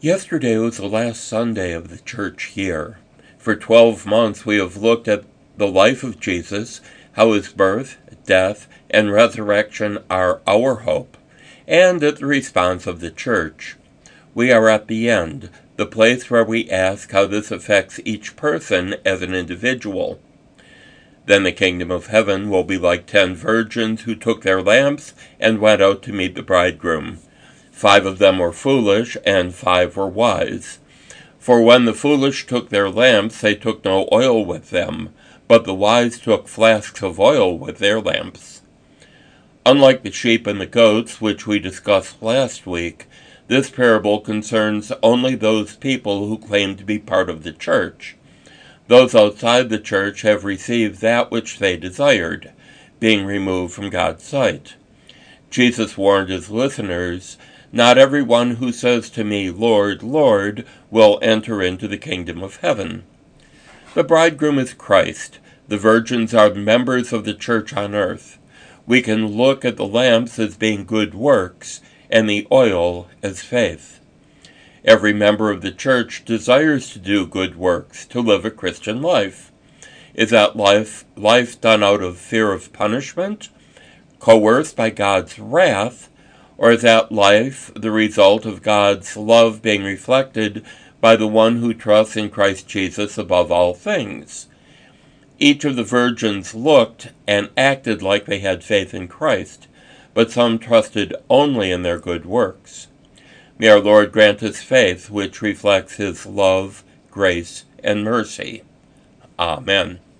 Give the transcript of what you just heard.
Yesterday was the last Sunday of the church year. For 12 months we have looked at the life of Jesus, how his birth, death, and resurrection are our hope, and at the response of the church. We are at the end, the place where we ask how this affects each person as an individual. Then the kingdom of heaven will be like 10 virgins who took their lamps and went out to meet the bridegroom. 5 of them were foolish, and 5 were wise. For when the foolish took their lamps, they took no oil with them, but the wise took flasks of oil with their lamps. Unlike the sheep and the goats, which we discussed last week, this parable concerns only those people who claim to be part of the church. Those outside the church have received that which they desired, being removed from God's sight. Jesus warned his listeners, "Not everyone who says to me, 'Lord, Lord,' will enter into the kingdom of heaven." The bridegroom is Christ. The virgins are members of the church on earth. We can look at the lamps as being good works, and the oil as faith. Every member of the church desires to do good works, to live a Christian life. Is that life done out of fear of punishment, coerced by God's wrath, or is that life the result of God's love being reflected by the one who trusts in Christ Jesus above all things? Each of the virgins looked and acted like they had faith in Christ, but some trusted only in their good works. May our Lord grant us faith which reflects his love, grace, and mercy. Amen.